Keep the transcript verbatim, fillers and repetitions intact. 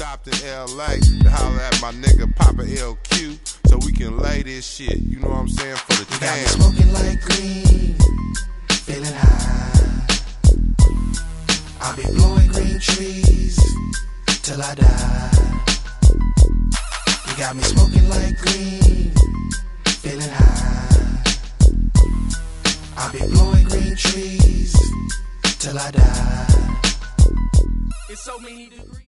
stopped in L A to holler at my nigga Papa L Q so we can lay this shit, you know what I'm saying, for the You got me damn. smoking like green, feeling high. I'll be blowing green trees till I die. You got me smoking like green, feeling high. I'll be blowing green trees till I die. It's so many degrees.